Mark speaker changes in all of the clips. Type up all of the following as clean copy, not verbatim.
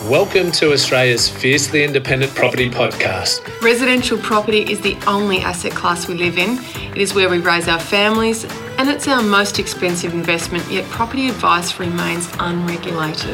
Speaker 1: Welcome to Australia's fiercely independent property podcast.
Speaker 2: Residential property is the only asset class we live in. It is where we raise our families and it's our most expensive investment, yet property advice remains unregulated.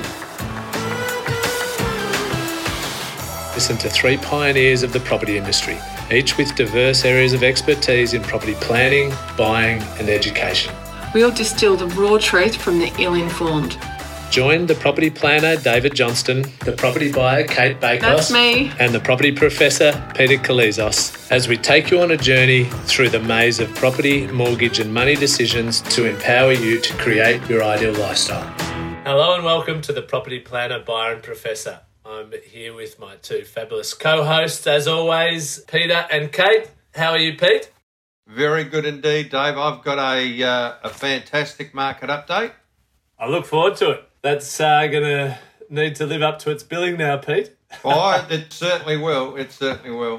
Speaker 1: Listen to three pioneers of the property industry, each with diverse areas of expertise in property planning, buying and education.
Speaker 2: We'll distill the raw truth from the ill-informed.
Speaker 1: Join the property planner, David Johnston, the property buyer, Kate Bakos,
Speaker 2: That's me,
Speaker 1: and the property professor, Peter Kalizos, as we take you on a journey through the maze of property, mortgage and money decisions to empower you to create your ideal lifestyle. Hello and welcome to the property planner, buyer and professor. I'm here with my two fabulous co-hosts, as always, Peter and Kate. How are you, Pete?
Speaker 3: Very good indeed, Dave. I've got a fantastic market update.
Speaker 1: I look forward to it. That's going to need to live up to its billing now, Pete.
Speaker 3: Oh, it certainly will. It certainly will.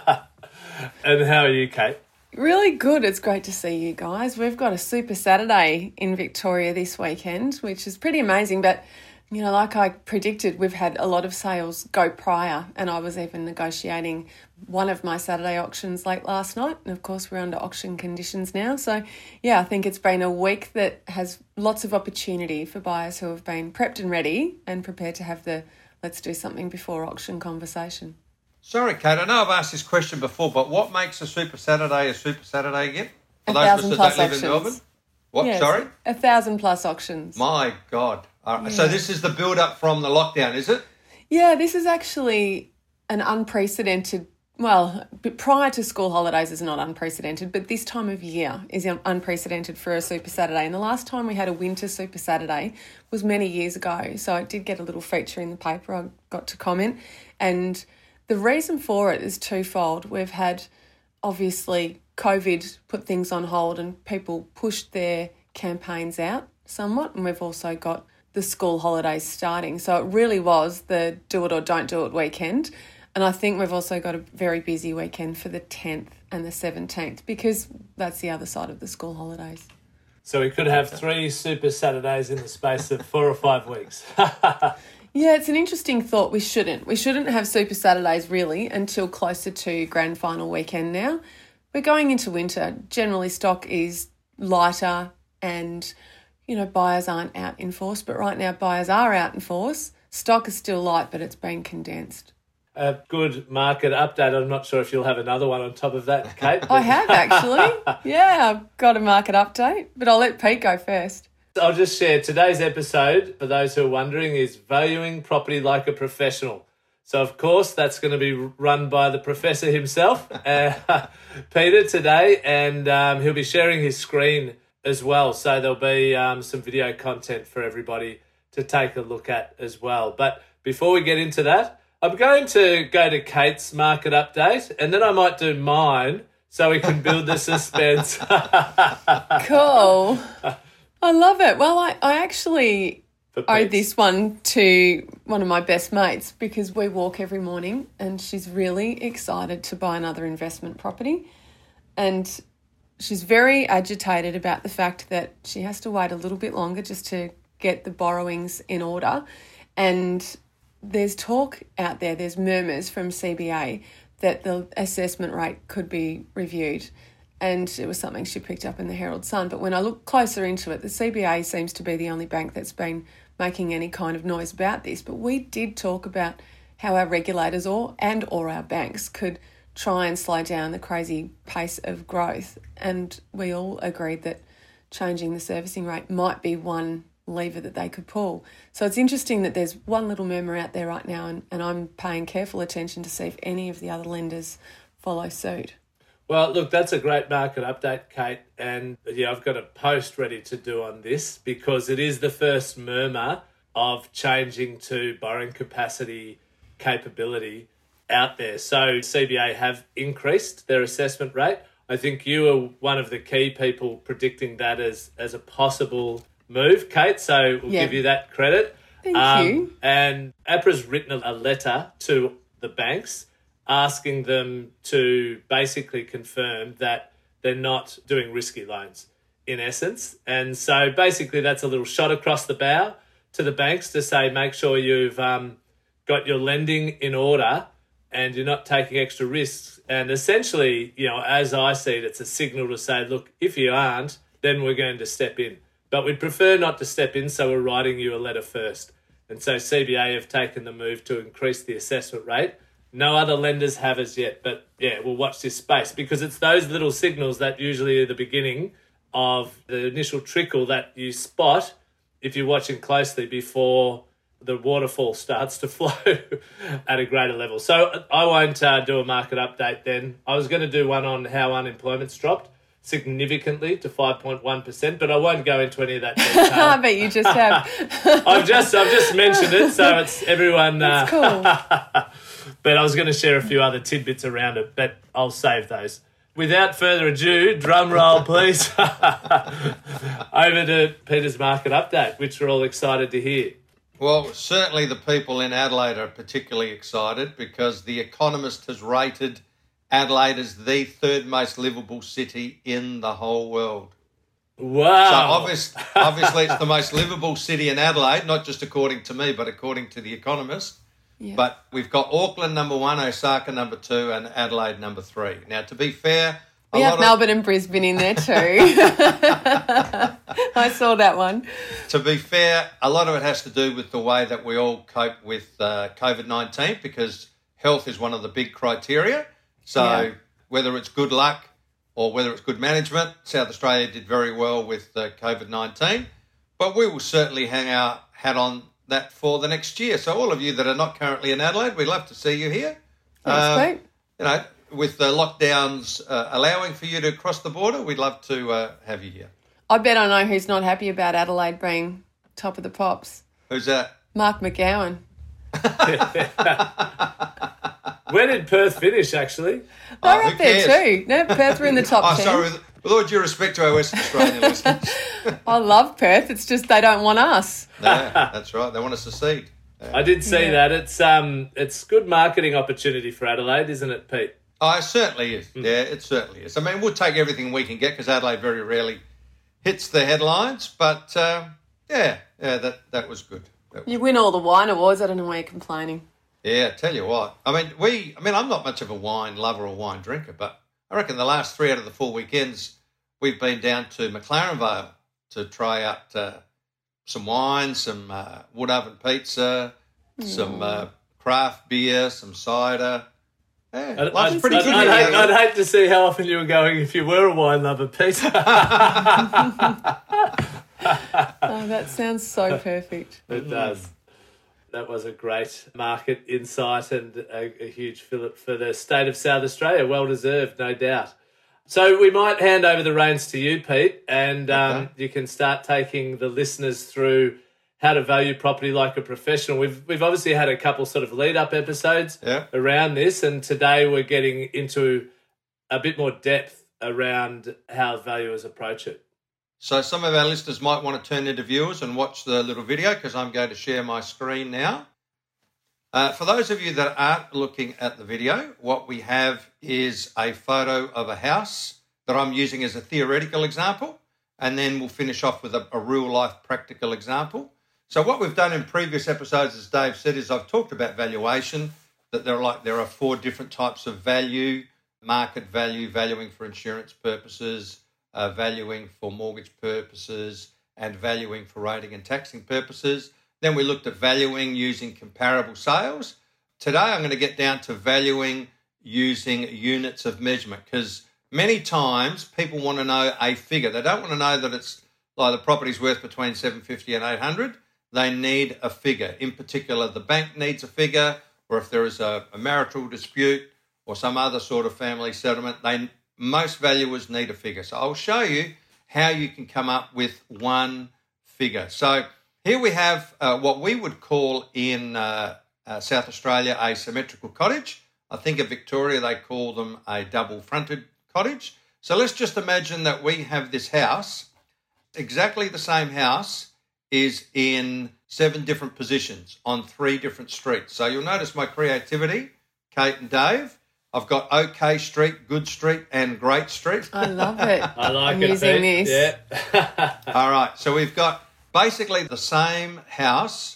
Speaker 1: And how are you, Kate?
Speaker 2: really good. It's great to see you guys. We've got a Super Saturday in Victoria this weekend, which is pretty amazing. But, you know, like I predicted, we've had a lot of sales go prior, and I was even negotiating one of my Saturday auctions late last night. And, of course, we're under auction conditions now. So, yeah, I think it's been a week that has lots of opportunity for buyers who have been prepped and ready and prepared to have the let's do something before auction conversation.
Speaker 3: Sorry, Kate, I know I've asked this question before, but what makes a Super Saturday again? For
Speaker 2: 1,000
Speaker 3: those
Speaker 2: plus
Speaker 3: that live
Speaker 2: auctions.
Speaker 3: in Melbourne? What,
Speaker 2: Yes,
Speaker 3: sorry?
Speaker 2: 1,000 plus auctions.
Speaker 3: My God.
Speaker 2: Yeah.
Speaker 3: So this is the build-up from the lockdown, is it?
Speaker 2: Yeah, this is actually an unprecedented, well, prior to school holidays is not unprecedented, but this time of year is unprecedented for a Super Saturday. And the last time we had a winter Super Saturday was many years ago. So it did get a little feature in the paper. I got to comment. And the reason for it is twofold. We've had, obviously, COVID put things on hold and people pushed their campaigns out somewhat. And we've also got the school holidays starting. So it really was the do it or don't do it weekend. And I think we've also got a very busy weekend for the 10th and the 17th because that's the other side of the school holidays.
Speaker 1: So we could have 3 Super Saturdays in the space of 4 or 5 weeks.
Speaker 2: Yeah, it's an interesting thought. We shouldn't have Super Saturdays really until closer to grand final weekend now. We're going into winter. Generally stock is lighter and, you know, buyers aren't out in force. But right now buyers are out in force. Stock is still light, but it's been condensed.
Speaker 1: A good market update. I'm not sure if you'll have another one on top of that, Kate.
Speaker 2: I have actually. Yeah, I've got a market update, but I'll let Pete go first.
Speaker 1: I'll just share today's episode, for those who are wondering, is Valuing Property Like a Professional. So, of course, that's going to be run by the professor himself, Peter, today, and he'll be sharing his screen as well. So there'll be some video content for everybody to take a look at as well. But before we get into that, I'm going to go to Kate's market update and then I might do mine so we can build the suspense.
Speaker 2: Cool. I love it. Well, I actually owe this one to one of my best mates because we walk every morning and she's really excited to buy another investment property. And she's very agitated about the fact that she has to wait a little bit longer just to get the borrowings in order. And there's talk out there, there's murmurs from CBA that the assessment rate could be reviewed. And it was something she picked up in the Herald Sun. But when I look closer into it, the CBA seems to be the only bank that's been making any kind of noise about this. But we did talk about how our regulators or our banks could try and slow down the crazy pace of growth. And we all agreed that changing the servicing rate might be one lever that they could pull. So it's interesting that there's one little murmur out there right now and I'm paying careful attention to see if any of the other lenders follow suit.
Speaker 1: Well, look, that's a great market update, Kate. And yeah, I've got a post ready to do on this because it is the first murmur of changing to borrowing capacity capability out there. So CBA have increased their assessment rate. I think you were one of the key people predicting that as a possible move, Kate. So we'll give you that credit.
Speaker 2: Thank you.
Speaker 1: And APRA's written a letter to the banks asking them to basically confirm that they're not doing risky loans, in essence. And so basically that's a little shot across the bow to the banks to say, make sure you've got your lending in order and you're not taking extra risks. And essentially, as I see it, it's a signal to say, look, if you aren't, then we're going to step in. But we'd prefer not to step in, so we're writing you a letter first. And so CBA have taken the move to increase the assessment rate. No other lenders have as yet, but yeah, we'll watch this space because it's those little signals that usually are the beginning of the initial trickle that you spot if you're watching closely before the waterfall starts to flow at a greater level. So I won't do a market update then. I was going to do one on how unemployment's dropped significantly to 5.1%, but I won't go into any of that detail.
Speaker 2: I bet you just have.
Speaker 1: I've just mentioned it, so it's everyone.
Speaker 2: That's cool.
Speaker 1: But I was going to share a few other tidbits around it, but I'll save those. Without further ado, drum roll, please. Over to Peter's market update, which we're all excited to hear.
Speaker 3: Well, certainly the people in Adelaide are particularly excited because The Economist has rated Adelaide as the third most livable city in the whole world.
Speaker 1: Wow.
Speaker 3: So obviously it's the most livable city in Adelaide, not just according to me, but according to The Economist.
Speaker 2: Yeah.
Speaker 3: But we've got Auckland number 1, Osaka number 2, and Adelaide number 3. Now, to be fair...
Speaker 2: We have Melbourne and Brisbane in there too. I saw that one.
Speaker 3: To be fair, a lot of it has to do with the way that we all cope with COVID-19 because health is one of the big criteria. So whether it's good luck or whether it's good management, South Australia did very well with COVID-19. But we will certainly hang our hat on that for the next year. So all of you that are not currently in Adelaide, we'd love to see you here.
Speaker 2: That's great.
Speaker 3: With the lockdowns allowing for you to cross the border, we'd love to have you here.
Speaker 2: I bet I know who's not happy about Adelaide being top of the pops.
Speaker 3: Who's that?
Speaker 2: Mark McGowan.
Speaker 1: Where did Perth finish, actually?
Speaker 2: They're up there too. No, Perth were in the top 10.
Speaker 3: Sorry, with all due respect to our Western Australian listeners.
Speaker 2: I love Perth. It's just they don't want us.
Speaker 3: Yeah, that's right. They want us to secede. Yeah.
Speaker 1: I did see that. It's good marketing opportunity for Adelaide, isn't it, Pete?
Speaker 3: Oh, it certainly is. Yeah, it certainly is. I mean, we'll take everything we can get because Adelaide very rarely hits the headlines. But, that was good.
Speaker 2: You win all the wine awards. I don't know why you're complaining.
Speaker 3: Yeah, tell you what. I mean, I'm not much of a wine lover or wine drinker, but I reckon the last 3 out of the 4 weekends we've been down to McLaren Vale to try out some wine, some wood oven pizza, some craft beer, some cider. Yeah, life's pretty good.
Speaker 1: I'd hate to see how often you were going if you were a wine lover, Pete.
Speaker 2: Oh, that sounds so perfect.
Speaker 1: It does. That was a great market insight and a huge fillip for the state of South Australia. Well deserved, no doubt. So we might hand over the reins to you, Pete, and you can start taking the listeners through how to value property like a professional. We've obviously had a couple sort of lead-up episodes around this, and today we're getting into a bit more depth around how valuers approach it.
Speaker 3: So some of our listeners might want to turn into viewers and watch the little video because I'm going to share my screen now. For those of you that aren't looking at the video, what we have is a photo of a house that I'm using as a theoretical example, and then we'll finish off with a real-life practical example. So what we've done in previous episodes, as Dave said, is I've talked about valuation, that there are 4 different types of value: market value, valuing for insurance purposes, valuing for mortgage purposes, and valuing for rating and taxing purposes. Then we looked at valuing using comparable sales. Today I'm going to get down to valuing using units of measurement because many times people want to know a figure. They don't want to know that it's like the property's worth between $750 and $800. They need a figure. In particular, the bank needs a figure, or if there is a marital dispute or some other sort of family settlement, most valuers need a figure. So I'll show you how you can come up with one figure. So here we have what we would call in South Australia a symmetrical cottage. I think in Victoria they call them a double-fronted cottage. So let's just imagine that we have this house. Exactly the same house is in 7 different positions on 3 different streets. So you'll notice my creativity, Kate and Dave. I've got OK Street, Good Street, and Great Street.
Speaker 2: I love it.
Speaker 1: I like
Speaker 2: I'm
Speaker 1: it.
Speaker 2: using this.
Speaker 1: Yeah.
Speaker 3: All right. So we've got basically the same house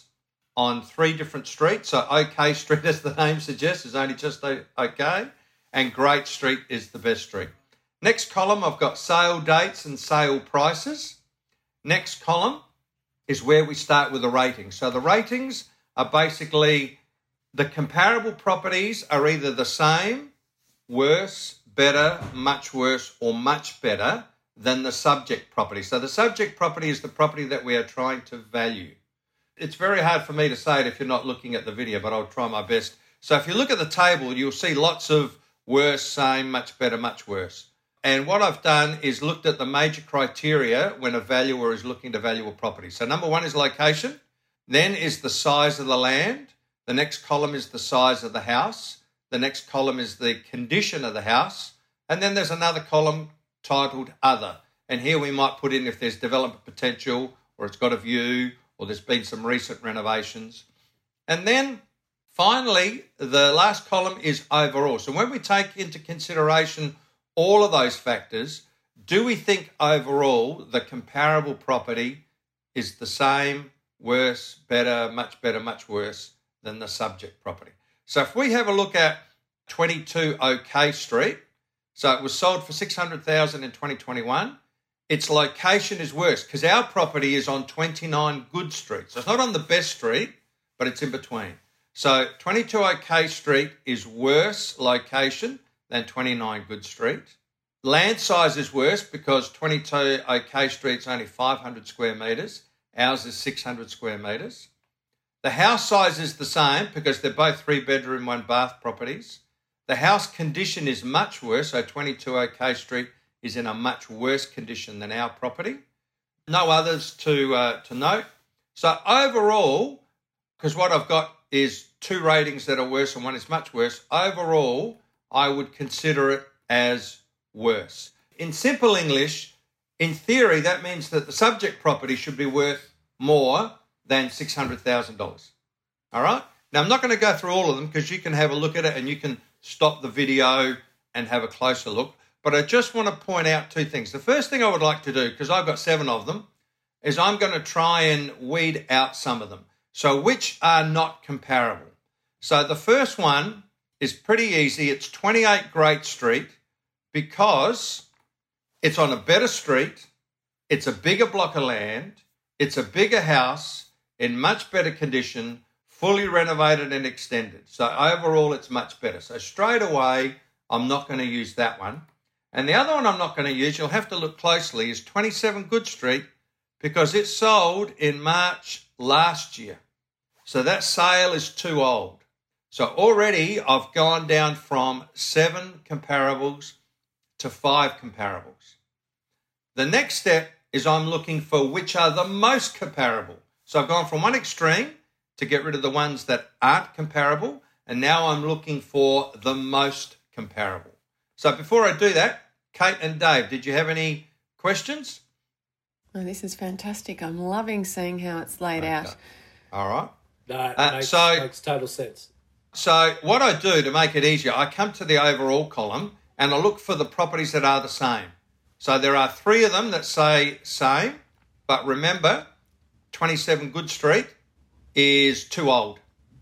Speaker 3: on 3 different streets. So OK Street, as the name suggests, is only just OK, and Great Street is the best street. Next column, I've got sale dates and sale prices. Next column is where we start with the ratings. So the ratings are basically the comparable properties are either the same, worse, better, much worse, or much better than the subject property. So the subject property is the property that we are trying to value. It's very hard for me to say it if you're not looking at the video, but I'll try my best. So if you look at the table, you'll see lots of worse, same, much better, much worse. And what I've done is looked at the major criteria when a valuer is looking to value a property. So number 1 is location, then is the size of the land. The next column is the size of the house. The next column is the condition of the house. And then there's another column titled Other. And here we might put in if there's development potential, or it's got a view, or there's been some recent renovations. And then finally, the last column is overall. So when we take into consideration all of those factors, do we think overall the comparable property is the same, worse, better, much worse than the subject property? So if we have a look at 22 OK Street, so it was sold for $600,000 in 2021. Its location is worse because our property is on 29 Good Street. So it's not on the best street, but it's in between. So 22 OK Street is worse location than 29 Good Street. Land size is worse because 22 OK Street's only 500 square metres. Ours is 600 square metres. The house size is the same because they're both 3-bedroom, 1-bath properties. The house condition is much worse, so 22 OK Street is in a much worse condition than our property. No others to note. So overall, because what I've got is 2 ratings that are worse and 1 is much worse, overall, I would consider it as worse. In simple English, in theory, that means that the subject property should be worth more than $600,000. All right? Now, I'm not going to go through all of them because you can have a look at it and you can stop the video and have a closer look. But I just want to point out 2 things. The first thing I would like to do, because I've got 7 of them, is I'm going to try and weed out some of them. So which are not comparable? So the first one is pretty easy. It's 28 Great Street because it's on a better street, it's a bigger block of land, it's a bigger house in much better condition, fully renovated and extended. So overall, it's much better. So straight away, I'm not going to use that one. And the other one I'm not going to use, you'll have to look closely, is 27 Good Street because it sold in March last year. So that sale is too old. So already I've gone down from 7 comparables to 5 comparables. The next step is I'm looking for which are the most comparable. So I've gone from one extreme to get rid of the ones that aren't comparable, and now I'm looking for the most comparable. So before I do that, Kate and Dave, did you have any questions?
Speaker 2: Oh, this is fantastic. I'm loving seeing how it's laid out.
Speaker 3: All right.
Speaker 1: No, it makes total sense.
Speaker 3: So what I do to make it easier, I come to the overall column and I look for the properties that are the same. So there are 3 of them that say same, but remember, 27 Good Street is too old.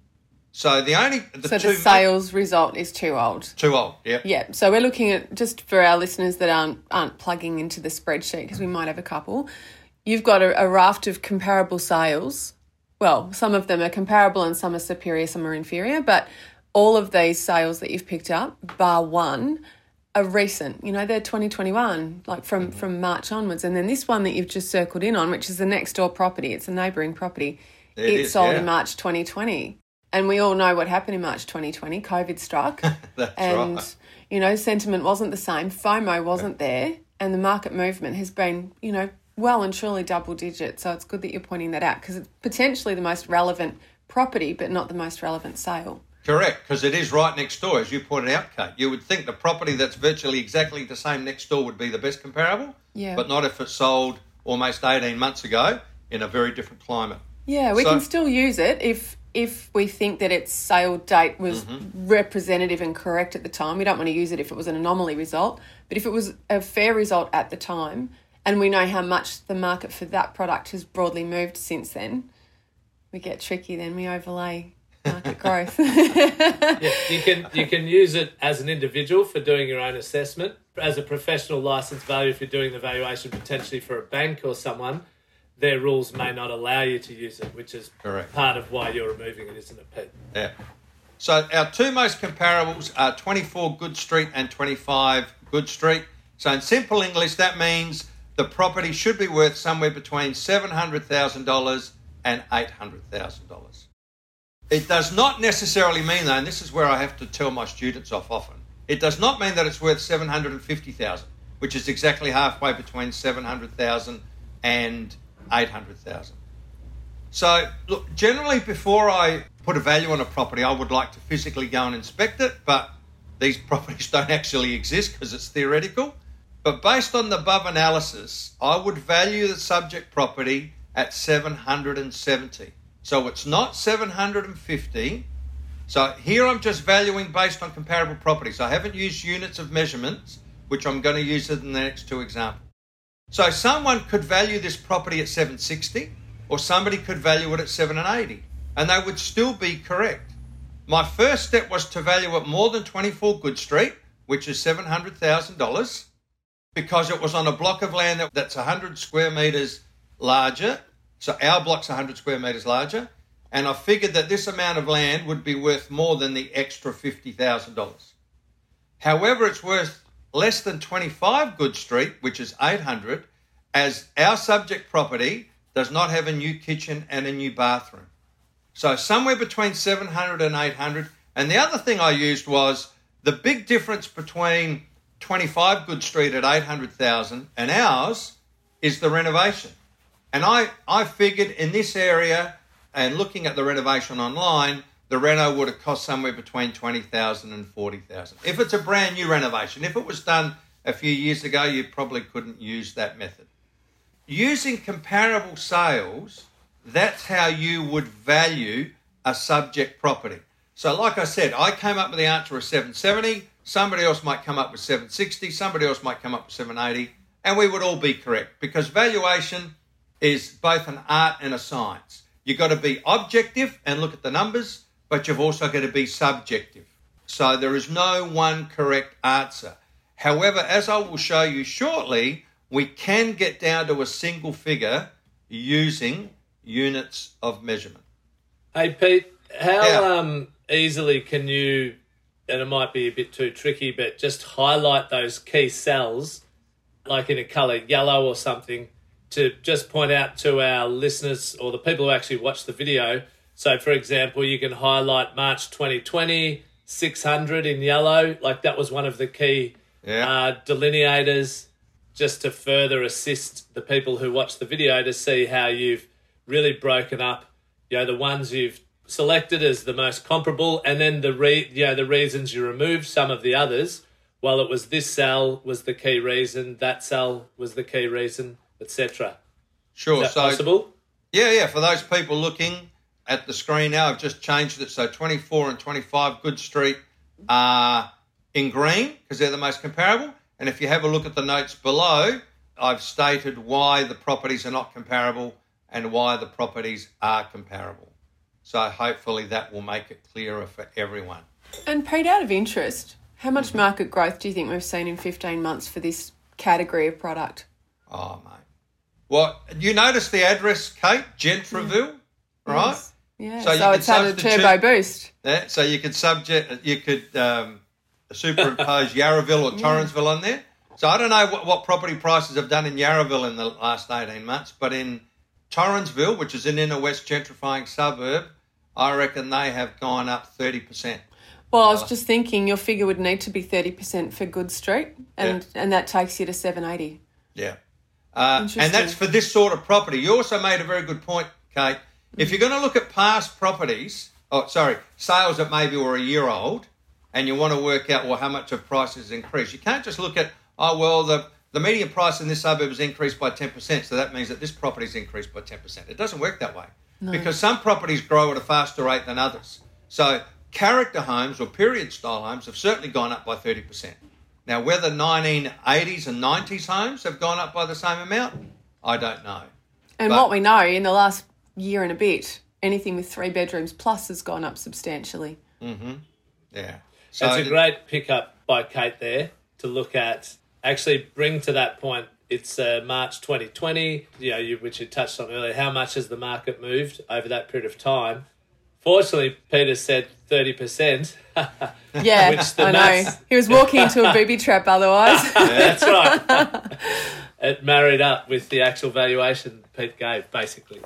Speaker 3: So the
Speaker 2: sales result is too old.
Speaker 3: Too old, yeah.
Speaker 2: Yeah, so we're looking at, just for our listeners that aren't plugging into the spreadsheet, because we might have a couple, you've got a raft of comparable sales. Well, some of them are comparable and some are superior, some are inferior, but all of these sales that you've picked up, bar 1, are recent. You know, they're 2021, like from March onwards. And then this one that you've just circled in on, which is the next door property, it's a neighbouring property, it sold in March 2020. And we all know what happened in March 2020. COVID struck.
Speaker 3: That's
Speaker 2: and,
Speaker 3: right.
Speaker 2: you know, sentiment wasn't the same. FOMO wasn't there. And the market movement has been, you know, well and truly double digit. So it's good that you're pointing that out because it's potentially the most relevant property, but not the most relevant sale.
Speaker 3: Correct, because it is right next door, as you pointed out, Kate. You would think the property that's virtually exactly the same next door would be the best comparable, but not if it sold almost 18 months ago in a very different climate.
Speaker 2: Yeah, we can still use it if we think that its sale date was representative and correct at the time. We don't want to use it if it was an anomaly result, but if it was a fair result at the time and we know how much the market for that product has broadly moved since then, we get tricky then. We overlay market growth.
Speaker 1: Yeah, you can use it as an individual for doing your own assessment. As a professional licensed valuer, if you're doing the valuation potentially for a bank or someone, their rules may not allow you to use it, which is
Speaker 3: correct.
Speaker 1: Part of why you're removing it, isn't it, Pete?
Speaker 3: Yeah. So our two most comparables are 24 Good Street and 25 Good Street. So in simple English, that means the property should be worth somewhere between $700,000 and $800,000. It does not necessarily mean, though, and this is where I have to tell my students off often, it does not mean that it's worth $750,000, which is exactly halfway between $700,000 and $800,000. So, look, generally before I put a value on a property, I would like to physically go and inspect it, but these properties don't actually exist because it's theoretical. But based on the above analysis, I would value the subject property at 770. So it's not 750. So here I'm just valuing based on comparable properties. I haven't used units of measurements, which I'm going to use in the next two examples. So someone could value this property at 760, or somebody could value it at 780, and they would still be correct. My first step was to value it more than 24 Good Street, which is $700,000, because it was on a block of land that's 100 square metres larger. So our block's 100 square metres larger, and I figured that this amount of land would be worth more than the extra $50,000. However, it's worth less than 25 Good Street, which is 800, as our subject property does not have a new kitchen and a new bathroom. So somewhere between 700 and 800. And the other thing I used was the big difference between 25 Good Street at 800,000 and ours is the renovation. And I figured in this area, and looking at the renovation online, the reno would have cost somewhere between $20,000 and $40,000. If it's a brand new renovation, if it was done a few years ago, you probably couldn't use that method. Using comparable sales, that's how you would value a subject property. So like I said, I came up with the answer of 770. Somebody else might come up with 760. Somebody else might come up with 780. And we would all be correct, because valuation is both an art and a science. You've got to be objective and look at the numbers, but you've also got to be subjective. So there is no one correct answer. However, as I will show you shortly, we can get down to a single figure using units of measurement.
Speaker 1: Hey, Pete, how easily can you, and it might be a bit too tricky, but just highlight those key cells, like in a colour yellow or something, to just point out to our listeners or the people who actually watch the video. So, for example, you can highlight March 2020, 600 in yellow. Like that was one of the key delineators, just to further assist the people who watch the video to see how you've really broken up, the ones you've selected as the most comparable, and then the reasons you removed some of the others. Well, it was this cell was the key reason, that cell was the key reason, etc.
Speaker 3: Sure.
Speaker 1: Is that possible?
Speaker 3: Yeah. For those people looking at the screen now, I've just changed it. So 24 and 25 Good Street are in green because they're the most comparable. And if you have a look at the notes below, I've stated why the properties are not comparable and why the properties are comparable. So hopefully that will make it clearer for everyone.
Speaker 2: And Pete, out of interest, how much market growth do you think we've seen in 15 months for this category of product?
Speaker 3: Oh, mate. Well, you notice the address, Kate? Gentreville, right?
Speaker 2: Yes. Yeah, so it's had a turbo boost.
Speaker 3: Yeah, so you could superimpose Yarraville or Torrensville on there. So I don't know what property prices have done in Yarraville in the last 18 months, but in Torrensville, which is an inner west gentrifying suburb, I reckon they have gone up 30%.
Speaker 2: Well, I was just thinking your figure would need to be 30% for Good Street, and that takes you to 780.
Speaker 3: Yeah. And that's for this sort of property. You also made a very good point, Kate. If you're going to look at past properties, sales that maybe were a year old, and you want to work out, how much of prices increased. You can't just look at, the median price in this suburb has increased by 10%, so that means that this property's increased by 10%. It doesn't work that way. No. Because some properties grow at a faster rate than others. So character homes or period-style homes have certainly gone up by 30%. Now, whether 1980s and 90s homes have gone up by the same amount, I don't know.
Speaker 2: And what we know in the last year and a bit, anything with 3 bedrooms plus has gone up substantially.
Speaker 3: Mm-hmm. Yeah. So
Speaker 1: it's a great pickup by Kate there to look at, actually bring to that point. It's March 2020, which you touched on earlier. How much has the market moved over that period of time? Fortunately, Peter said 30%.
Speaker 2: Yeah, I know. He was walking into a booby trap otherwise.
Speaker 1: Yeah, that's right. It married up with the actual valuation Pete gave, basically.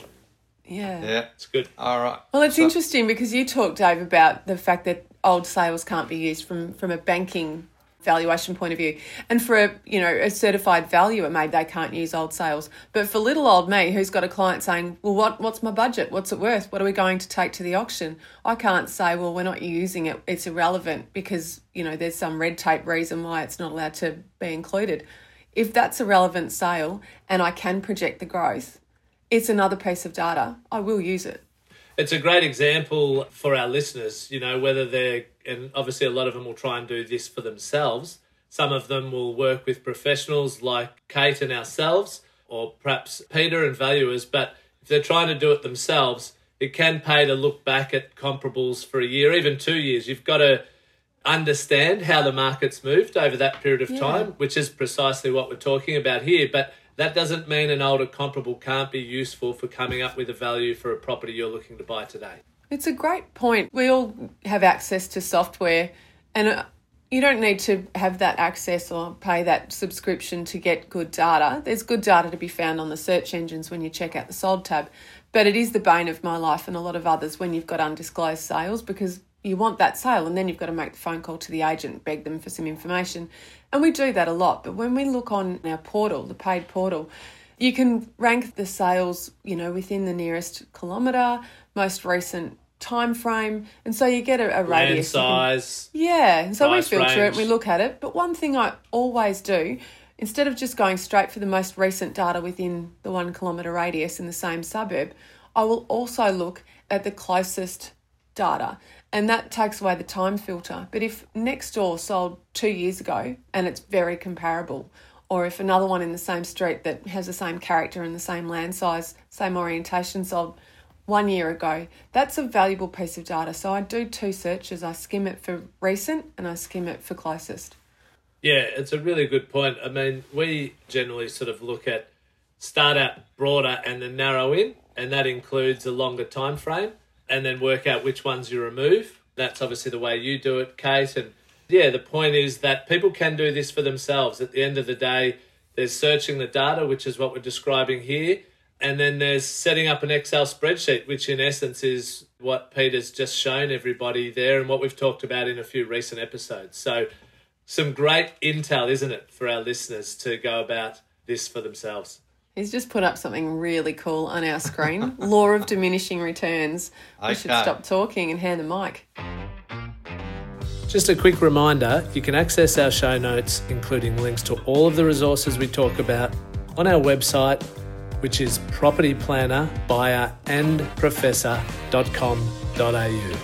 Speaker 2: Yeah.
Speaker 1: It's good.
Speaker 3: All right.
Speaker 2: Well, it's interesting because you talked, Dave, about the fact that old sales can't be used from a banking valuation point of view. And for a certified valuer, maybe they can't use old sales. But for little old me, who's got a client saying, well, what's my budget? What's it worth? What are we going to take to the auction? I can't say, well, we're not using it. It's irrelevant because, there's some red tape reason why it's not allowed to be included. If that's a relevant sale and I can project the growth, it's another piece of data. I will use it.
Speaker 1: It's a great example for our listeners, whether they're, and obviously a lot of them will try and do this for themselves. Some of them will work with professionals like Kate and ourselves, or perhaps Peter and valuers, but if they're trying to do it themselves, it can pay to look back at comparables for a year, even 2 years. You've got to understand how the market's moved over that period of time, which is precisely what we're talking about here. But that doesn't mean an older comparable can't be useful for coming up with a value for a property you're looking to buy today.
Speaker 2: It's a great point. We all have access to software, and you don't need to have that access or pay that subscription to get good data. There's good data to be found on the search engines when you check out the sold tab, but it is the bane of my life and a lot of others when you've got undisclosed sales, because you want that sale and then you've got to make the phone call to the agent, beg them for some information. And we do that a lot. But when we look on our portal, the paid portal, you can rank the sales, within the nearest kilometre, most recent time frame. And so you get a radius.
Speaker 1: Land size.
Speaker 2: And so we filter
Speaker 1: range.
Speaker 2: it and we look at it. But one thing I always do, instead of just going straight for the most recent data within the 1 kilometre radius in the same suburb, I will also look at the closest data. And that takes away the time filter. But if next door sold 2 years ago and it's very comparable, or if another one in the same street that has the same character and the same land size, same orientation sold 1 year ago, that's a valuable piece of data. So I do 2 searches. I skim it for recent and I skim it for closest.
Speaker 1: Yeah, it's a really good point. I mean, we generally sort of look at start out broader and then narrow in, and that includes a longer time frame, and then work out which ones you remove. That's obviously the way you do it, Kate. And the point is that people can do this for themselves. At the end of the day, there's searching the data, which is what we're describing here. And then there's setting up an Excel spreadsheet, which in essence is what Peter's just shown everybody there and what we've talked about in a few recent episodes. So some great intel, isn't it, for our listeners to go about this for themselves.
Speaker 2: He's just put up something really cool on our screen. Law of diminishing returns. Okay. We should stop talking and hand the mic.
Speaker 1: Just a quick reminder, you can access our show notes, including links to all of the resources we talk about, on our website, which is propertyplanner, buyer and professor.com.au.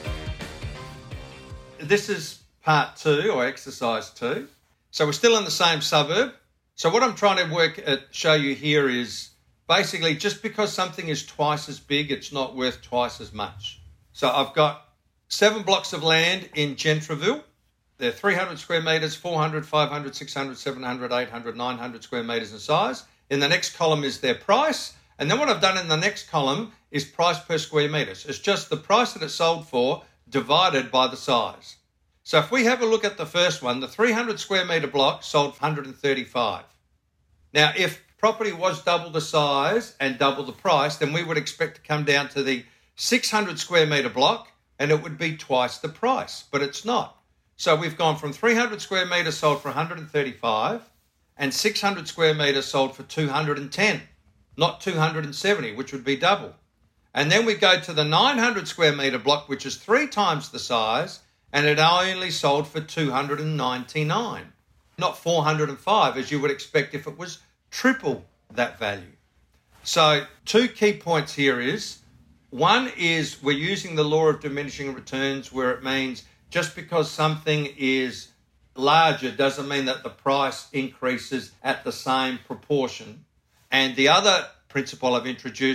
Speaker 3: This is part 2 or exercise 2. So we're still in the same suburb. So what I'm trying to show you here is basically just because something is twice as big, it's not worth twice as much. So I've got 7 blocks of land in Gentryville. They're 300 square metres, 400, 500, 600, 700, 800, 900 square metres in size. In the next column is their price. And then what I've done in the next column is price per square metre. It's just the price that it sold for divided by the size. So if we have a look at the first one, the 300 square metre block sold for 135. Now, if property was double the size and double the price, then we would expect to come down to the 600 square metre block and it would be twice the price, but it's not. So we've gone from 300 square metres sold for 135 and 600 square metres sold for 210, not 270, which would be double. And then we go to the 900 square metre block, which is 3 times the size, and it only sold for 299, not 405, as you would expect if it was triple that value. So 2 key points here is, one is we're using the law of diminishing returns, where it means just because something is larger doesn't mean that the price increases at the same proportion. And the other principle I've introduced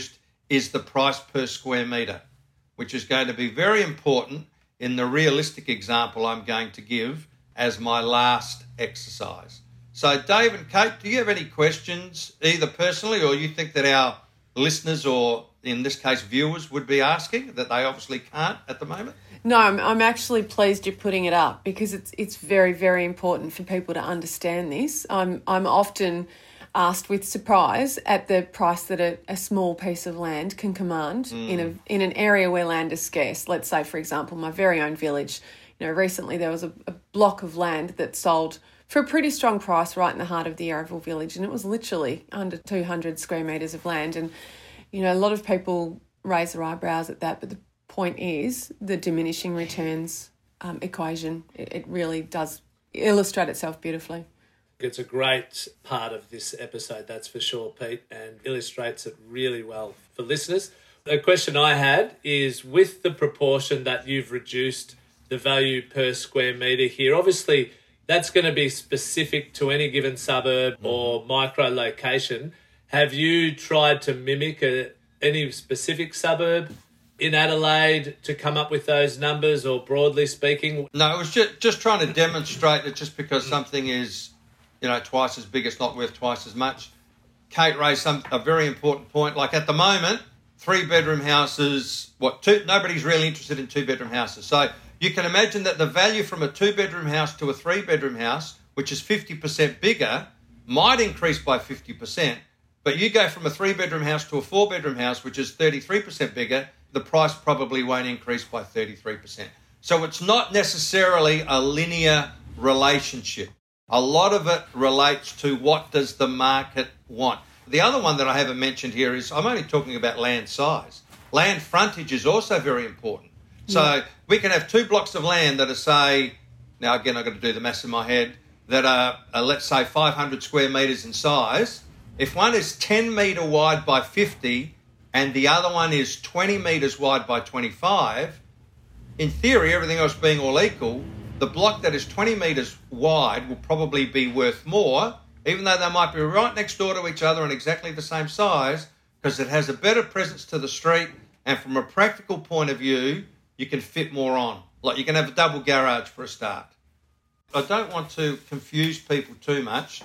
Speaker 3: is the price per square metre, which is going to be very important in the realistic example I'm going to give as my last exercise. So, Dave and Kate, do you have any questions, either personally or you think that our listeners or, in this case, viewers would be asking that they obviously can't at the moment?
Speaker 2: No, I'm actually pleased you're putting it up because it's very, very important for people to understand this. I'm often asked with surprise at the price that a small piece of land can command in an area where land is scarce. Let's say, for example, my very own village. Recently there was a block of land that sold for a pretty strong price right in the heart of the Yarraville village, and it was literally under 200 square metres of land. And, a lot of people raise their eyebrows at that, but the point is the diminishing returns equation. It really does illustrate itself beautifully.
Speaker 1: It's a great part of this episode, that's for sure, Pete, and illustrates it really well for listeners. The question I had is, with the proportion that you've reduced the value per square metre here, obviously that's going to be specific to any given suburb or micro location. Have you tried to mimic any specific suburb in Adelaide to come up with those numbers, or broadly speaking?
Speaker 3: No, it was just trying to demonstrate that just because something is, twice as big, it's not worth twice as much. Kate raised a very important point. Like at the moment, 3-bedroom houses, nobody's really interested in 2-bedroom houses. So you can imagine that the value from a 2-bedroom house to a 3-bedroom house, which is 50% bigger, might increase by 50%. But you go from a 3-bedroom house to a 4-bedroom house, which is 33% bigger, the price probably won't increase by 33%. So it's not necessarily a linear relationship. A lot of it relates to what does the market want. The other one that I haven't mentioned here is I'm only talking about land size. Land frontage is also very important. So we can have 2 blocks of land that are, say, now again I've got to do the maths in my head, that are let's say 500 square metres in size. If one is 10 metre wide by 50 and the other one is 20 metres wide by 25, in theory, everything else being all equal, the block that is 20 metres wide will probably be worth more, even though they might be right next door to each other and exactly the same size, because it has a better presence to the street, and from a practical point of view, you can fit more on. Like you can have a double garage for a start. I don't want to confuse people too much.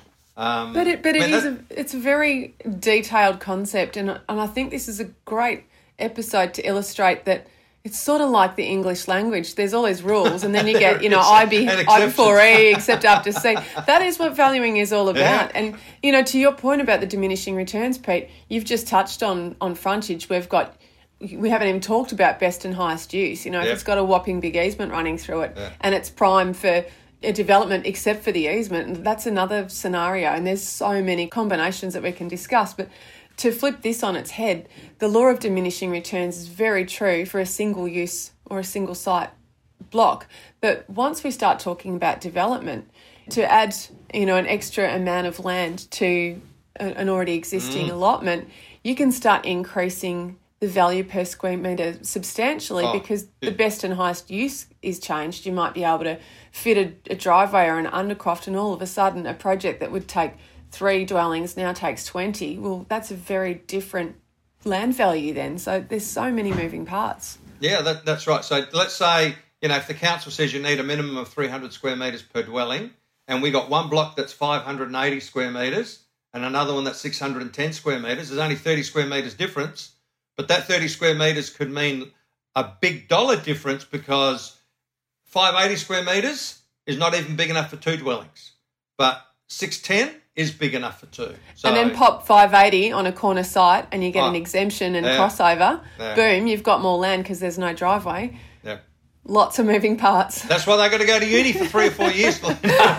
Speaker 2: It's a very detailed concept, and I think this is a great episode to illustrate that it's sort of like the English language. There's all these rules, and then you get, I before E, except after C. That is what valuing is all about. Yeah. And, to your point about the diminishing returns, Pete, you've just touched on frontage. We haven't even talked about best and highest use. If it's got a whopping big easement running through it and it's prime for a development except for the easement, that's another scenario. And there's so many combinations that we can discuss. But to flip this on its head, the law of diminishing returns is very true for a single use or a single site block. But once we start talking about development, to add, an extra amount of land to an already existing allotment, you can start increasing the value per square metre substantially because the best and highest use is changed. You might be able to fit a driveway or an undercroft, and all of a sudden a project that would take 3 dwellings now takes 20. Well, that's a very different land value then. So there's so many moving parts.
Speaker 3: Yeah, that's right. So let's say, if the council says you need a minimum of 300 square metres per dwelling, and we got one block that's 580 square metres and another one that's 610 square metres, there's only 30 square metres difference. But that 30 square metres could mean a big dollar difference because 580 square metres is not even big enough for 2 dwellings. But 610 is big enough for 2. So,
Speaker 2: and then pop 580 on a corner site and you get an exemption and crossover. Yeah. Boom, you've got more land because there's no driveway.
Speaker 3: Yeah.
Speaker 2: Lots of moving parts.
Speaker 3: That's why they've got to go to uni for 3 or 4 years.
Speaker 1: But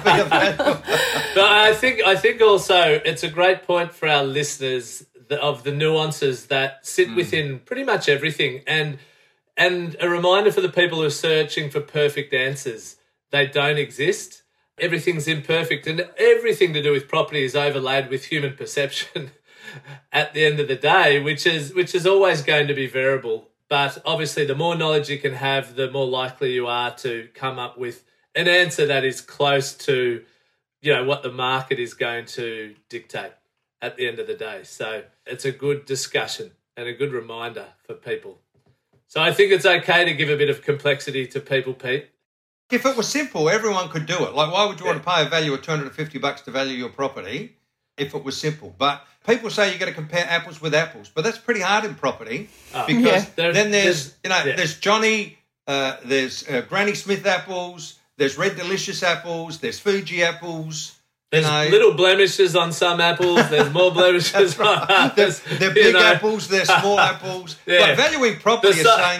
Speaker 1: I think also it's a great point for our listeners of the nuances that sit within pretty much everything, and a reminder for the people who are searching for perfect answers. They don't exist. Everything's imperfect, and everything to do with property is overlaid with human perception at the end of the day, which is always going to be variable. But obviously the more knowledge you can have, the more likely you are to come up with an answer that is close to, what the market is going to dictate at the end of the day. So it's a good discussion. and a good reminder for people. So I think it's okay to give a bit of complexity to people, Pete.
Speaker 3: If it was simple, everyone could do it. Like, why would you want to pay a value of $250 to value your property if it was simple? But people say you got to compare apples with apples, but that's pretty hard in property because then there's Johnny, there's Granny Smith apples, there's Red Delicious apples, there's Fuji apples.
Speaker 1: There's little blemishes on some apples. There's more blemishes on others.
Speaker 3: They're big apples. They're small apples. Yeah. Like valuing property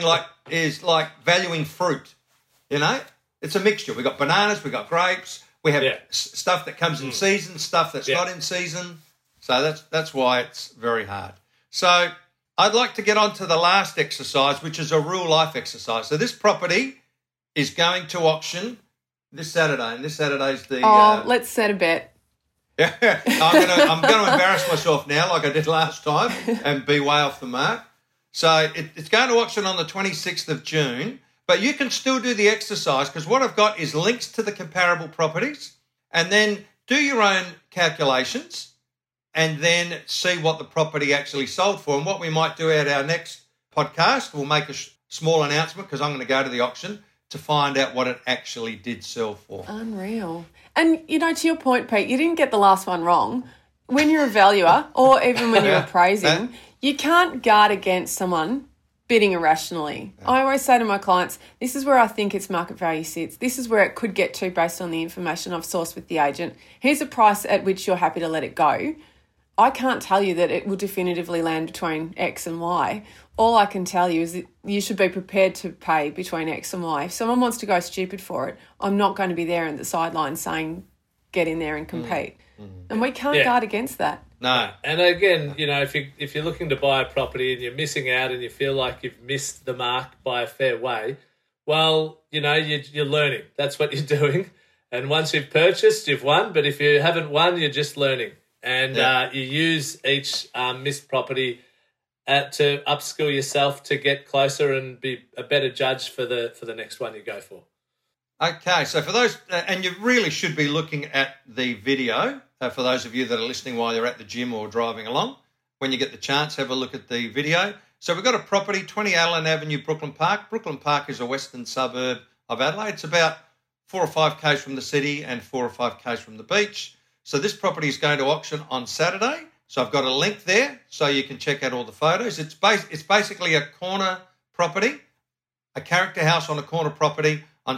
Speaker 3: is like valuing fruit. It's a mixture. We've got bananas. We've got grapes. We have stuff that comes in season, stuff that's not in season. So that's why it's very hard. So I'd like to get on to the last exercise, which is a real life exercise. So this property is going to auction this Saturday, and this Saturday's the...
Speaker 2: let's set a bet.
Speaker 3: Yeah, I'm going to embarrass myself now like I did last time and be way off the mark. So it's going to auction on the 26th of June, but you can still do the exercise because what I've got is links to the comparable properties and then do your own calculations and then see what the property actually sold for. And what we might do at our next podcast, we'll make a small announcement because I'm going to go to the auction to find out what it actually did sell for.
Speaker 2: Unreal. And, to your point, Pete, you didn't get the last one wrong. When you're a valuer or even when you're appraising, you can't guard against someone bidding irrationally. I always say to my clients, this is where I think its market value sits. This is where it could get to based on the information I've sourced with the agent. Here's a price at which you're happy to let it go. I can't tell you that it will definitively land between X and Y. All I can tell you is that you should be prepared to pay between X and Y. If someone wants to go stupid for it, I'm not going to be there in the sidelines saying, get in there and compete. And we can't guard against that.
Speaker 3: No.
Speaker 1: And again, if you're looking to buy a property and you're missing out and you feel like you've missed the mark by a fair way, well, you're learning. That's what you're doing. And once you've purchased, you've won. But if you haven't won, you're just learning. And you use each missed property to upskill yourself to get closer and be a better judge for the next one you go for.
Speaker 3: Okay, so for those, and you really should be looking at the video, for those of you that are listening while you're at the gym or driving along. When you get the chance, have a look at the video. So we've got a property, 20 Allen Avenue, Brooklyn Park. Brooklyn Park is a western suburb of Adelaide. It's about 4 or 5 k's from the city and 4 or 5 k's from the beach. So this property is going to auction on Saturday. So I've got a link there so you can check out all the photos. It's basically a corner property, a character house on a corner property on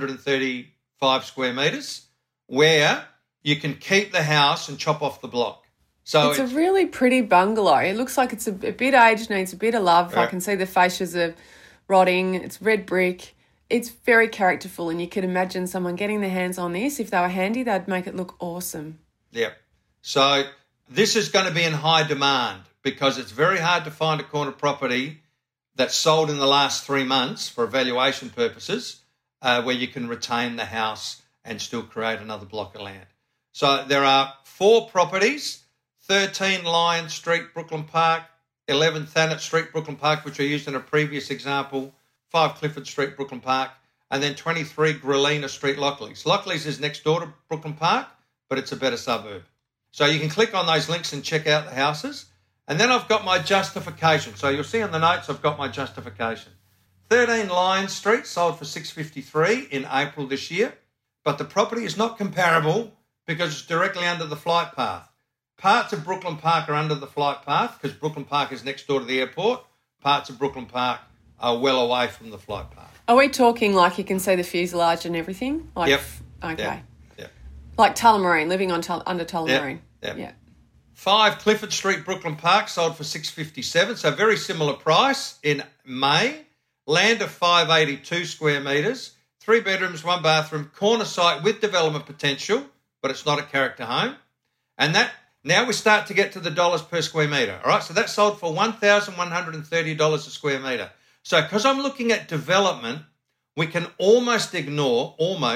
Speaker 3: 735 square metres where you can keep the house and chop off the block. So
Speaker 2: it's a really pretty bungalow. It looks like it's a bit aged, needs a bit of love. I can see the fascias are rotting. It's red brick. It's very characterful, and you could imagine someone getting their hands on this. If they were handy, they'd make it look awesome.
Speaker 3: Yeah. So this is going to be in high demand because it's very hard to find a corner property that's sold in the last 3 months for evaluation purposes where you can retain the house and still create another block of land. So there are 4 properties, 13 Lion Street, Brooklyn Park, 11 Thanet Street, Brooklyn Park, which I used in a previous example, 5 Clifford Street, Brooklyn Park, and then 23 Grelina Street, Lockleys. Lockleys is next door to Brooklyn Park, but it's a better suburb. So you can click on those links and check out the houses. And then I've got my justification. So you'll see on the notes I've got my justification. 13 Lion Street sold for $653 in April this year, but the property is not comparable because it's directly under the flight path. Parts of Brooklyn Park are under the flight path because Brooklyn Park is next door to the airport. Parts of Brooklyn Park are well away from the flight path.
Speaker 2: Are we talking like you can see the fuselage and everything?
Speaker 3: Yep.
Speaker 2: Okay.
Speaker 3: Yep.
Speaker 2: Like Tullamarine, living on under Tullamarine.
Speaker 3: Yep.
Speaker 2: Yeah.
Speaker 3: 5 Clifford Street, Brooklyn Park sold for $657, so very similar price in May. Land of 582 square metres, 3 bedrooms, 1 bathroom, corner site with development potential, but it's not a character home. And that now we start to get to the dollars per square metre. All right, so that sold for $1,130 a square metre. So because I'm looking at development, we can almost ignore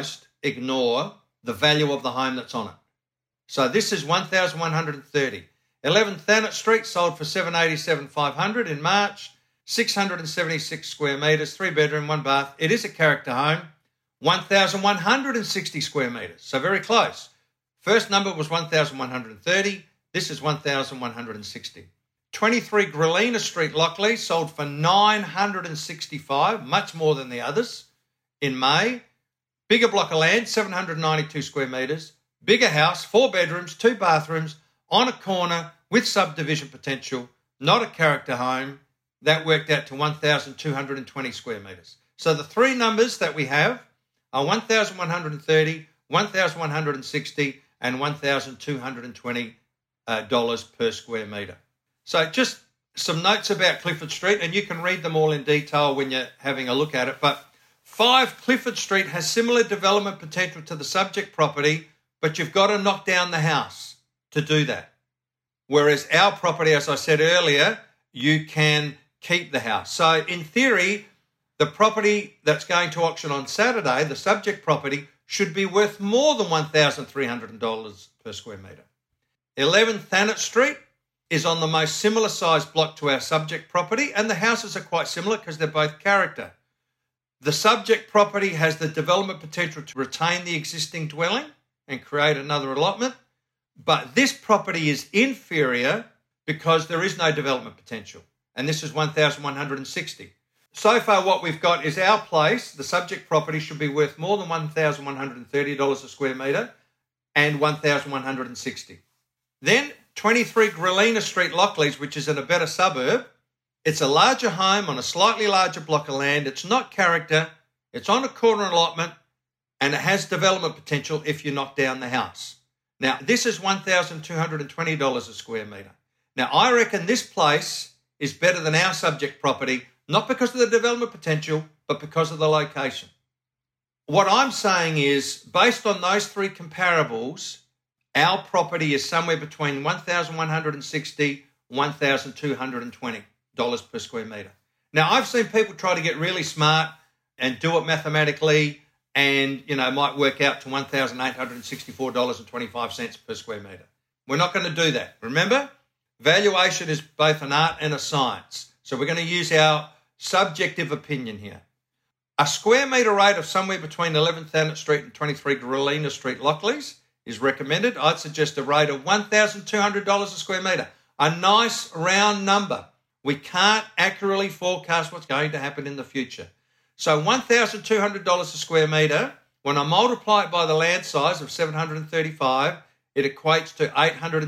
Speaker 3: the value of the home that's on it. So this is $1,130. 11 Thanet Street sold for $787,500 in March. 676 square metres, 3 bedroom, 1 bath. It is a character home. 1,160 square metres. So very close. First number was 1,130. This is 1,160. 23 Grelina Street, Lockley, sold for $965, much more than the others, in May. Bigger block of land, 792 square metres. Bigger house, 4 bedrooms, 2 bathrooms, on a corner with subdivision potential, not a character home. That worked out to 1,220 square metres. So the three numbers that we have are 1,130, 1,160 and $1,220 per square metre. So just some notes about Clifford Street, and you can read them all in detail when you're having a look at it. But 5 Clifford Street has similar development potential to the subject property, but you've got to knock down the house to do that. Whereas our property, as I said earlier, you can keep the house. So in theory, the property that's going to auction on Saturday, the subject property, should be worth more than $1,300 per square metre. 11 Thanet Street is on the most similar sized block to our subject property, and the houses are quite similar because they're both character. The subject property has the development potential to retain the existing dwelling and create another allotment, but this property is inferior because there is no development potential, and this is 1,160. So far what we've got is our place, the subject property, should be worth more than $1,130 a square metre and 1,160. Then 23 Grelina Street, Lockleys, which is in a better suburb. It's a larger home on a slightly larger block of land. It's not character. It's on a corner allotment, and it has development potential if you knock down the house. Now, this is $1,220 a square metre. Now, I reckon this place is better than our subject property, not because of the development potential, but because of the location. What I'm saying is, based on those three comparables, our property is somewhere between $1,160 and $1,220 per square metre. Now, I've seen people try to get really smart and do it mathematically and, might work out to $1,864.25 per square metre. We're not going to do that. Remember, valuation is both an art and a science. So we're going to use our subjective opinion here. A square metre rate of somewhere between 11 Thanet Street and 23 Grelina Street, Lockleys, is recommended. I'd suggest a rate of $1,200 a square metre. A nice round number. We can't accurately forecast what's going to happen in the future. So $1,200 a square metre, when I multiply it by the land size of 735, it equates to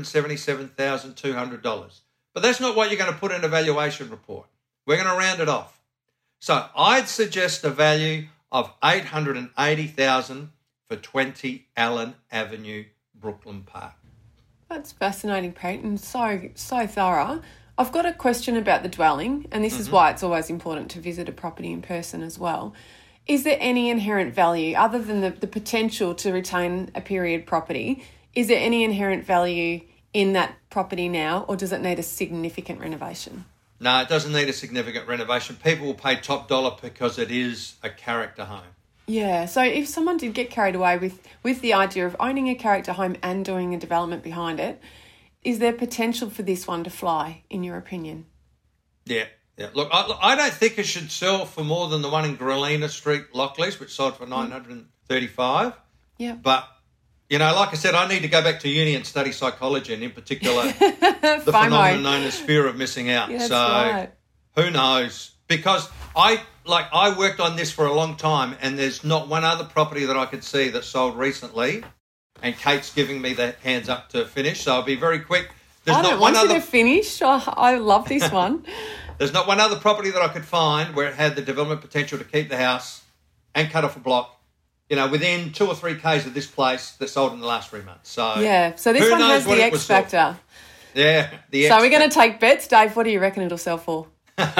Speaker 3: $877,200. But that's not what you're going to put in a valuation report. We're going to round it off. So I'd suggest a value of $880,000 for 20 Allen Avenue, Brooklyn Park.
Speaker 2: That's fascinating, Peyton. So thorough. I've got a question about the dwelling, and this is why it's always important to visit a property in person as well. Is there any inherent value, other than the potential to retain a period property, is there any inherent value in that property now, or does it need a significant renovation?
Speaker 3: No, it doesn't need a significant renovation. People will pay top dollar because it is a character home.
Speaker 2: Yeah, so if someone did get carried away with the idea of owning a character home and doing a development behind it, is there potential for this one to fly, in your opinion?
Speaker 3: Yeah. Look, I don't think it should sell for more than the one in Grelina Street, Lockleys, which sold for $935.
Speaker 2: Yeah.
Speaker 3: But, like I said, I need to go back to uni and study psychology, and in particular, the phenomenon known as fear of missing out.
Speaker 2: Yeah, that's right.
Speaker 3: Who knows? Because I worked on this for a long time, and there's not one other property that I could see that sold recently. And Kate's giving me the hands up to finish, so I'll be very quick.
Speaker 2: I don't want you to finish. I love this one.
Speaker 3: There's not one other property that I could find where it had the development potential to keep the house and cut off a block, within 2 or 3 Ks of this place that sold in the last 3 months. So
Speaker 2: yeah, so this one has the X factor.
Speaker 3: Yeah, the X
Speaker 2: So we're going to take bets. Dave, what do you reckon it'll sell for?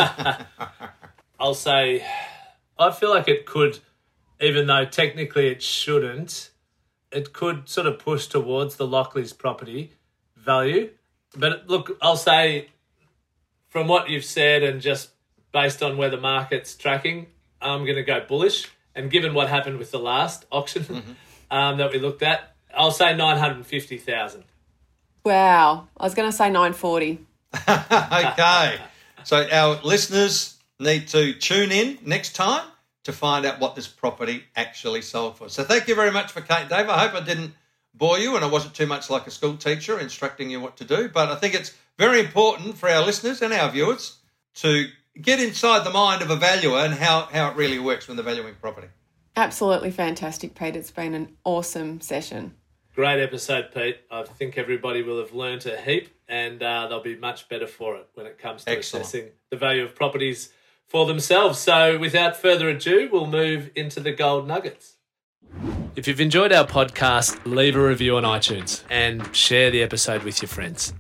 Speaker 1: I'll say, I feel like it could, even though technically it shouldn't, it could sort of push towards the Lockleys property value. But look, I'll say from what you've said and just based on where the market's tracking, I'm going to go bullish. And given what happened with the last auction that we looked at, I'll say $950,000.
Speaker 2: Wow. I was going to say $940,000.
Speaker 3: Okay. So our listeners need to tune in next time to find out what this property actually sold for. So thank you very much for Kate and Dave. I hope I didn't bore you, and I wasn't too much like a school teacher instructing you what to do. But I think it's very important for our listeners and our viewers to get inside the mind of a valuer and how it really works when they're valuing property.
Speaker 2: Absolutely fantastic, Pete. It's been an awesome session.
Speaker 1: Great episode, Pete. I think everybody will have learnt a heap, and they'll be much better for it when it comes to assessing the value of properties for themselves. So without further ado, we'll move into the gold nuggets. If you've enjoyed our podcast, leave a review on iTunes and share the episode with your friends.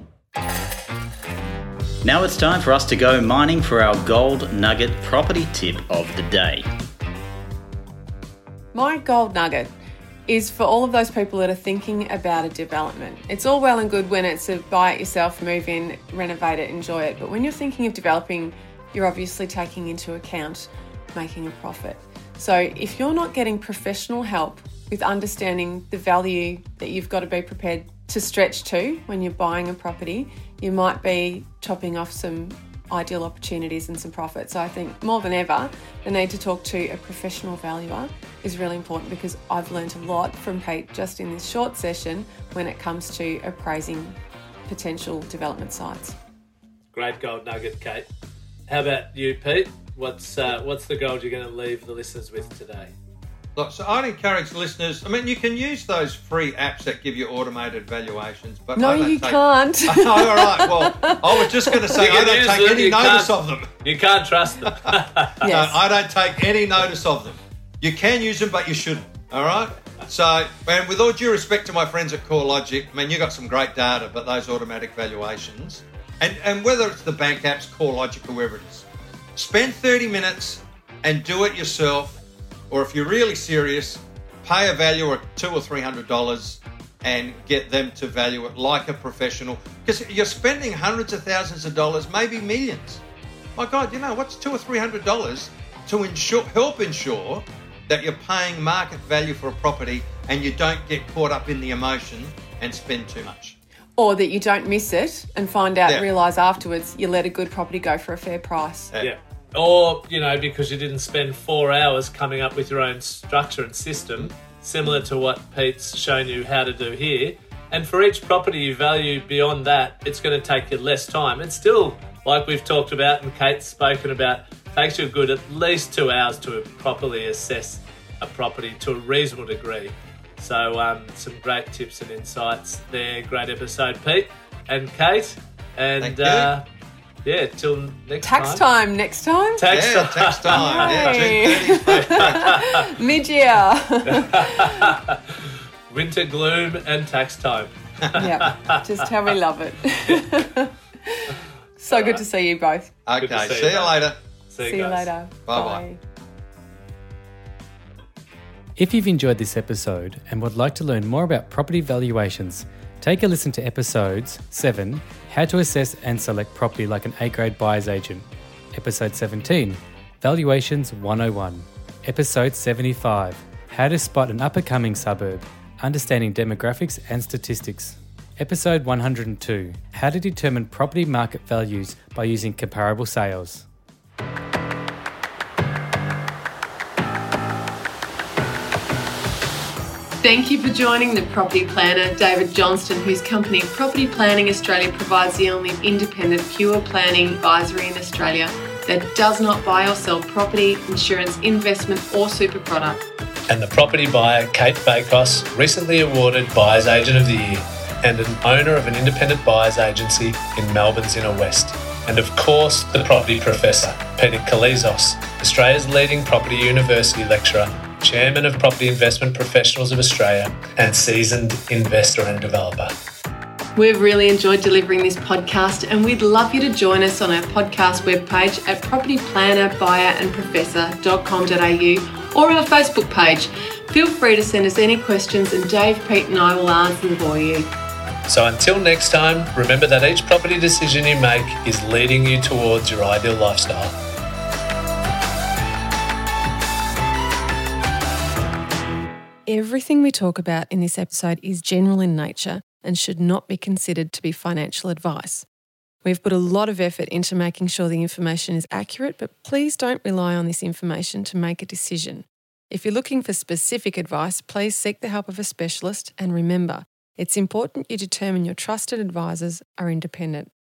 Speaker 4: Now it's time for us to go mining for our gold nugget property tip of the day.
Speaker 2: My gold nugget is for all of those people that are thinking about a development. It's all well and good when it's a buy it yourself, move in, renovate it, enjoy it. But when you're thinking of developing, you're obviously taking into account making a profit. So if you're not getting professional help with understanding the value that you've got to be prepared to stretch to when you're buying a property, you might be chopping off some ideal opportunities and some profit. So I think more than ever, the need to talk to a professional valuer is really important, because I've learned a lot from Pete just in this short session when it comes to appraising potential development sites.
Speaker 1: Great gold nugget, Kate. How about you, Pete? What's the gold you're going to leave the listeners with today?
Speaker 3: Look, so I'd encourage listeners, I mean, you can use those free apps that give you automated valuations, but
Speaker 2: no, you can't.
Speaker 3: Oh, all right. Well, I was just going to say I don't take any notice of them.
Speaker 1: You can't trust them.
Speaker 2: Yes.
Speaker 3: No, I don't take any notice of them. You can use them, but you shouldn't. All right? So, and with all due respect to my friends at CoreLogic, I mean, you got some great data, but those automatic valuations, and whether it's the bank apps, CoreLogic, or whoever it is, spend 30 minutes and do it yourself. Or if you're really serious, pay a valuer of $200 or $300 and get them to value it like a professional. Because you're spending hundreds of thousands of dollars, maybe millions. My God, you know, what's $200 or $300 to help ensure that you're paying market value for a property and you don't get caught up in the emotion and spend too much.
Speaker 2: Or that you don't miss it and find out, realise afterwards you let a good property go for a fair price.
Speaker 1: Yeah. Or, you know, because you didn't spend 4 hours coming up with your own structure and system, similar to what Pete's shown you how to do here. And for each property you value beyond that, it's going to take you less time. It's still, like we've talked about and Kate's spoken about, takes you a good at least 2 hours to properly assess a property to a reasonable degree. So some great tips and insights there. Great episode, Pete and Kate. And
Speaker 3: thank you.
Speaker 1: Yeah, till next
Speaker 2: Tax time next time?
Speaker 3: Tax time. Yeah,
Speaker 2: mid-year.
Speaker 1: Winter gloom and tax time.
Speaker 2: Yeah, just how we love it. So good to see you both.
Speaker 3: Okay, see you later.
Speaker 2: See you later.
Speaker 3: Bye-bye.
Speaker 5: If you've enjoyed this episode and would like to learn more about property valuations, take a listen to episodes 7, How to Assess and Select Property Like an A-Grade Buyer's Agent, Episode 17, Valuations 101, Episode 75, How to Spot an Up-and-Coming Suburb, Understanding Demographics and Statistics, Episode 102, How to Determine Property Market Values by Using Comparable Sales.
Speaker 2: Thank you for joining the property planner, David Johnston, whose company Property Planning Australia provides the only independent pure planning advisory in Australia that does not buy or sell property, insurance, investment or super product.
Speaker 1: And the property buyer, Kate Bakos, recently awarded Buyer's Agent of the Year and an owner of an independent buyer's agency in Melbourne's Inner West. And of course, the property professor, Peter Kalizos, Australia's leading property university lecturer, Chairman of Property Investment Professionals of Australia and seasoned investor and developer.
Speaker 2: We've really enjoyed delivering this podcast and we'd love you to join us on our podcast webpage at propertyplannerbuyeranprofessor.com.au or our Facebook page. Feel free to send us any questions and Dave, Pete and I will answer them for you.
Speaker 1: So until next time, remember that each property decision you make is leading you towards your ideal lifestyle.
Speaker 2: Everything we talk about in this episode is general in nature and should not be considered to be financial advice. We've put a lot of effort into making sure the information is accurate, but please don't rely on this information to make a decision. If you're looking for specific advice, please seek the help of a specialist, and remember, it's important you determine your trusted advisors are independent.